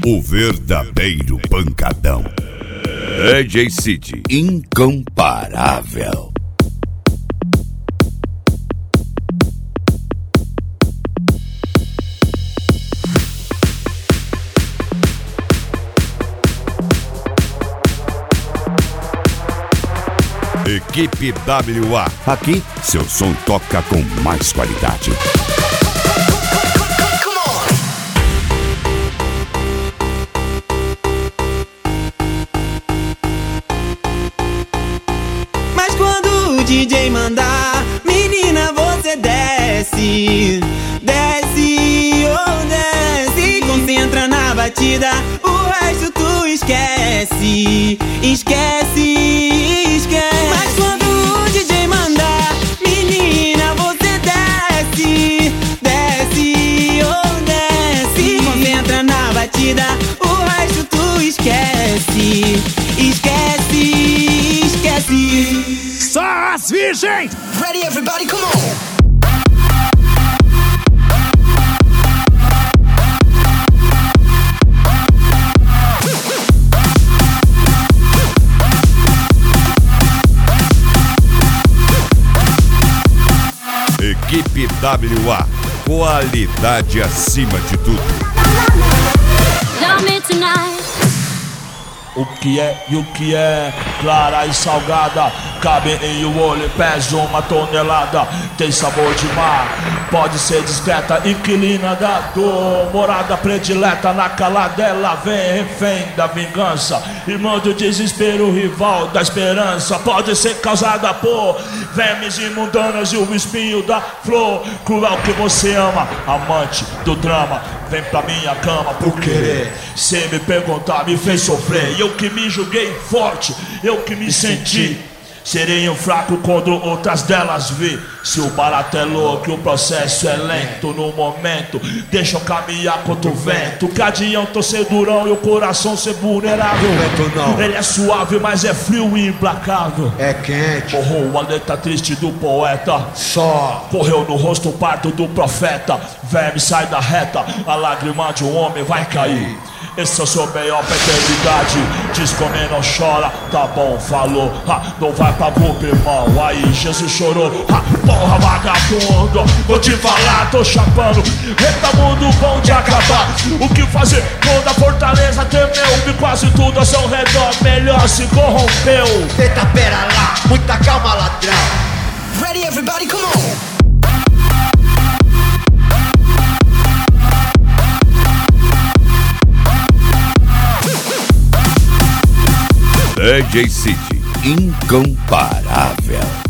O verdadeiro pancadão. DJ City, incomparável. Equipe WA. Aqui, seu som toca com mais qualidade. Mas quando o DJ mandar, menina, você desce, desce, oh desce. Concentra na batida, o resto tu esquece, esquece, esquece. Mas quando o DJ mandar, menina, você desce, desce, oh desce. Concentra na batida, o resto tu esquece, esquece, esquece. Só as virgens! Ready everybody, come on! Equipe WA, qualidade acima de tudo. Love me tonight. O que é e o que é, clara e salgada, cabe em um olho, pesa 1 tonelada. Tem sabor de mar, pode ser discreta, inquilina da dor, morada predileta. Na calada ela vem, refém da vingança, irmão do desespero, rival da esperança. Pode ser causada por vermes imundanas e o espinho da flor. Cruel que você ama, amante do drama, vem pra minha cama por querer. Sem me perguntar, me fez sofrer. Eu que me julguei forte, eu que me senti serei um fraco quando outras delas vi. Se o barato é louco e o processo é lento, no momento deixa eu caminhar contra o vento. Cadião, tô ser durão e o coração ser vulnerável. Ele é suave, mas é frio e implacável. É quente. Borrou a letra triste do poeta, só correu no rosto o parto do profeta. Verme sai da reta, a lágrima de um homem vai cair. Esse é o seu B.O. pra eternidade. Diz como não chora, tá bom, falou. Não vai pra boca, irmão. Aí Jesus chorou. Porra, vagabundo, vou te falar, tô chapando. Eita, mundo bom de acabar. O que fazer quando a fortaleza temeu? E quase tudo ao seu redor melhor se corrompeu. Eita, pera lá, muita calma, ladrão. Ready everybody, come on! DJ City, incomparável.